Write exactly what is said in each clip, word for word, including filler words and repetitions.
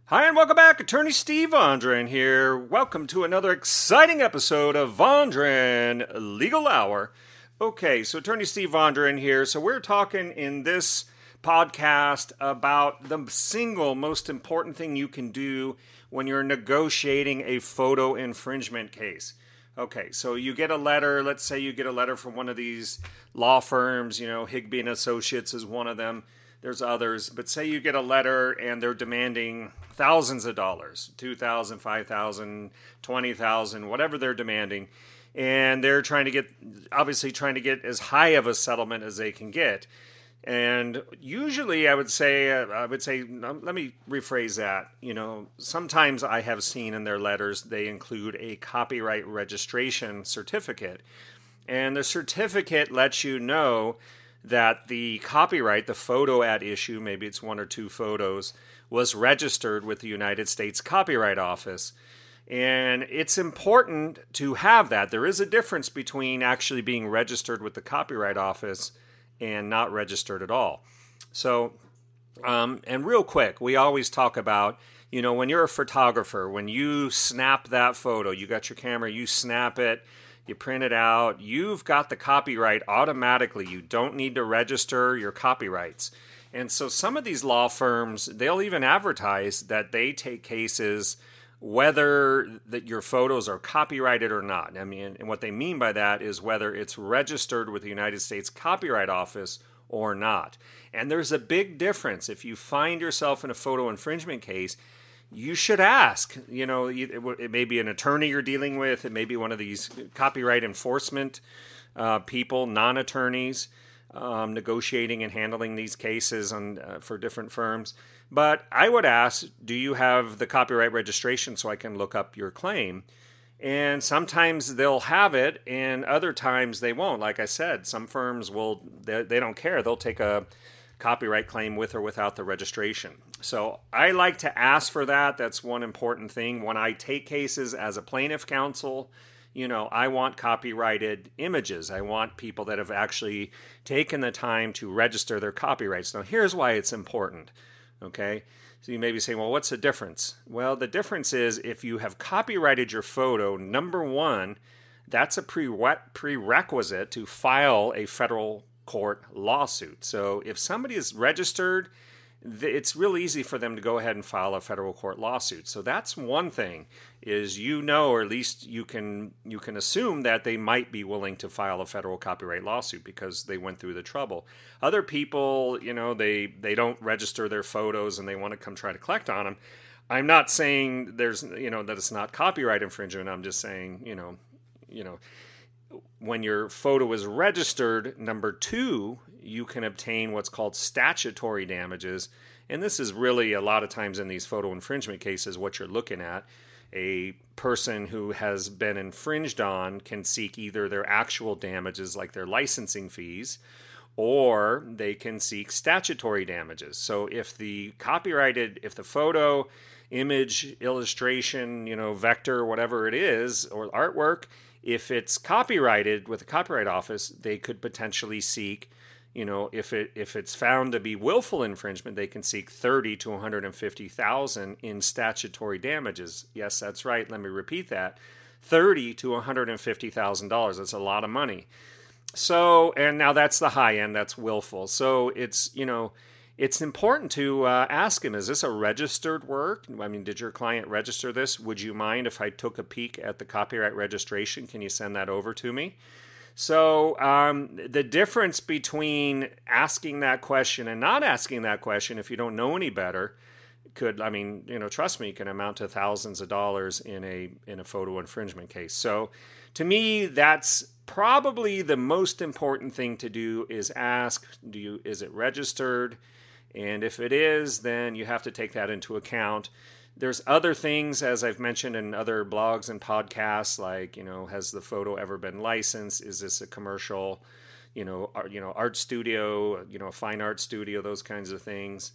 Hi and welcome back, Attorney Steve Vondran here. Welcome to another exciting episode of Vondran Legal Hour. Okay, so Attorney Steve Vondran here. So we're talking in this podcast about the single most important thing you can do when you're negotiating a photo infringement case. Okay, so you get a letter, let's say you get a letter from one of these law firms, you know, Higbee and Associates is one of them. There's others, but say you get a letter and they're demanding thousands of dollars, two thousand dollars, five thousand dollars, twenty thousand dollars, whatever they're demanding, and they're trying to get, obviously trying to get as high of a settlement as they can get. And usually I would say, uh, I would say, um, let me rephrase that. You know, sometimes I have seen in their letters, they include a copyright registration certificate. And the certificate lets you know that the copyright, the photo at issue, maybe it's one or two photos, was registered with the United States Copyright Office. And it's important to have that. There is a difference between actually being registered with the Copyright Office and not registered at all. So, um, and real quick, we always talk about, you know, when you're a photographer, when you snap that photo, you got your camera, you snap it, you print it out, you've got the copyright automatically. You don't need to register your copyrights. And so some of these law firms, they'll even advertise that they take cases whether that your photos are copyrighted or not. I mean, and what they mean by that is whether it's registered with the United States Copyright Office or not. And there's a big difference. If you find yourself in a photo infringement case, you should ask. You know, it may be an attorney you're dealing with. It may be one of these copyright enforcement uh, people, non-attorneys, um, negotiating and handling these cases on, uh, for different firms. But I would ask, do you have the copyright registration so I can look up your claim? And sometimes they'll have it, and other times they won't. Like I said, some firms will, they, they don't care. They'll take a copyright claim with or without the registration. So I like to ask for that. That's one important thing. When I take cases as a plaintiff counsel, you know, I want copyrighted images. I want people that have actually taken the time to register their copyrights. Now, here's why it's important, okay? So you may be saying, well, what's the difference? Well, the difference is if you have copyrighted your photo, number one, that's a prerequisite to file a federal court lawsuit. So if somebody is registered, it's real easy for them to go ahead and file a federal court lawsuit. So that's one thing, is you know, or at least you can you can assume that they might be willing to file a federal copyright lawsuit because they went through the trouble. Other people, you know, they they don't register their photos and they want to come try to collect on them. I'm not saying there's, you know, that it's not copyright infringement. I'm just saying, you know, you know, when your photo is registered, number two, you can obtain what's called statutory damages. And this is really a lot of times in these photo infringement cases what you're looking at. A person who has been infringed on can seek either their actual damages, like their licensing fees, or they can seek statutory damages. So if the copyrighted, if the photo, image, illustration, you know, vector, whatever it is, or artwork, if it's copyrighted with the Copyright Office, they could potentially seek, you know, if it if it's found to be willful infringement, they can seek thirty to one hundred fifty thousand in statutory damages. Yes, that's right. Let me repeat that: thirty to one hundred fifty thousand dollars. That's a lot of money. So, and now that's the high end. That's willful. So it's, you know, it's important to uh, ask him, is this a registered work? I mean, did your client register this? Would you mind if I took a peek at the copyright registration? Can you send that over to me? So um, the difference between asking that question and not asking that question, if you don't know any better, could, I mean, you know, trust me, can amount to thousands of dollars in a in a photo infringement case. So to me, that's probably the most important thing to do, is ask, do you, is it registered? And if it is, then you have to take that into account. There's other things, as I've mentioned in other blogs and podcasts, like, you know, has the photo ever been licensed? Is this a commercial, you know, art, you know, art studio, you know, a fine art studio, those kinds of things.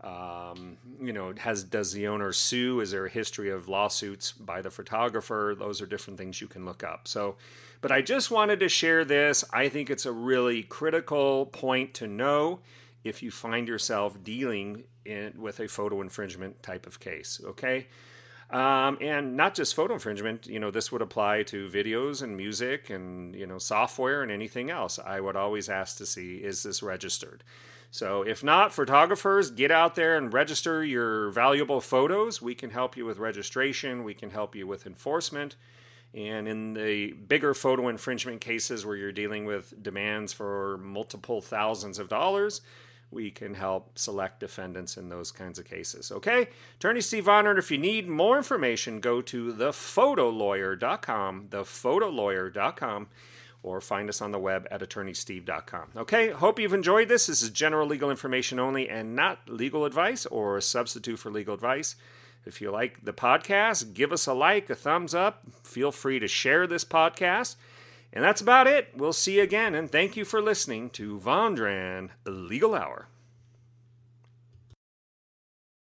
Um, you know, has does the owner sue? Is there a history of lawsuits by the photographer? Those are different things you can look up. So, but I just wanted to share this. I think it's a really critical point to know if you find yourself dealing in, with a photo infringement type of case, okay? Um, and not just photo infringement, you know, this would apply to videos and music and, you know, software and anything else. I would always ask to see, is this registered? So if not, photographers, get out there and register your valuable photos. We can help you with registration. We can help you with enforcement. And in the bigger photo infringement cases where you're dealing with demands for multiple thousands of dollars, we can help select defendants in those kinds of cases. Okay? Attorney Steve Vondran, if you need more information, go to the photo lawyer dot com, the photo lawyer dot com, or find us on the web at attorney steve dot com. Okay? Hope you've enjoyed this. This is general legal information only and not legal advice or a substitute for legal advice. If you like the podcast, give us a like, a thumbs up. Feel free to share this podcast. And that's about it. We'll see you again, and thank you for listening to Vondran Legal Hour.